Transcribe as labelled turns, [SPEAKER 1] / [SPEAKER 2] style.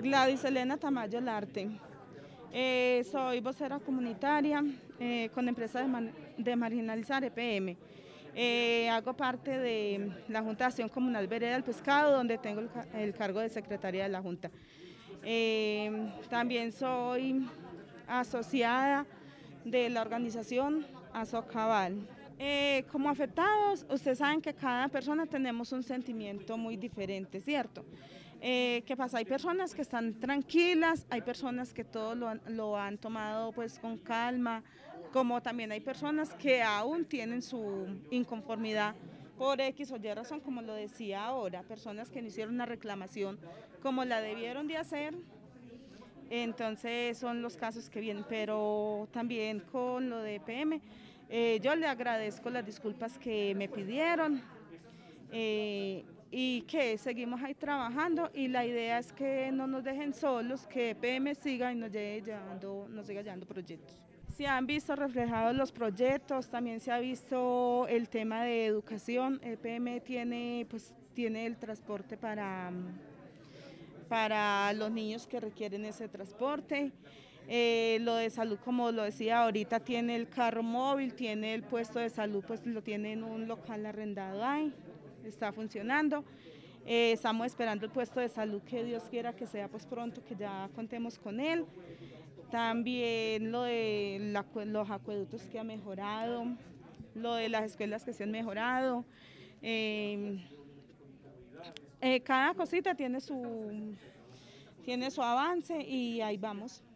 [SPEAKER 1] Gladys Elena Tamayo Larte. Soy vocera comunitaria con Empresa de Marginalizar EPM. Hago parte de la Junta de Acción Comunal Vereda del Pescado, donde tengo el cargo de secretaria de la Junta. También soy asociada de la organización Azocabal. Como afectados, ustedes saben que cada persona tenemos un sentimiento muy diferente, ¿cierto? ¿Qué pasa? Hay personas que están tranquilas, hay personas que todo lo han tomado pues con calma, como también hay personas que aún tienen su inconformidad por X o Y razón, como lo decía ahora, personas que no hicieron una reclamación como la debieron de hacer. Entonces son los casos que vienen, pero también con lo de EPM, yo le agradezco las disculpas que me pidieron y que seguimos ahí trabajando y la idea es que no nos dejen solos, que EPM siga y nos siga llevando proyectos. Se han visto reflejados los proyectos, también se ha visto el tema de educación. EPM tiene el transporte para los niños que requieren ese transporte. Lo de salud, como lo decía ahorita, tiene el carro móvil, tiene el puesto de salud, pues lo tiene en un local arrendado ahí, está funcionando. Estamos esperando el puesto de salud, que Dios quiera que sea pues pronto, que ya contemos con él. También lo de los acueductos que ha mejorado, lo de las escuelas que se han mejorado. Cada cosita tiene su avance y ahí vamos.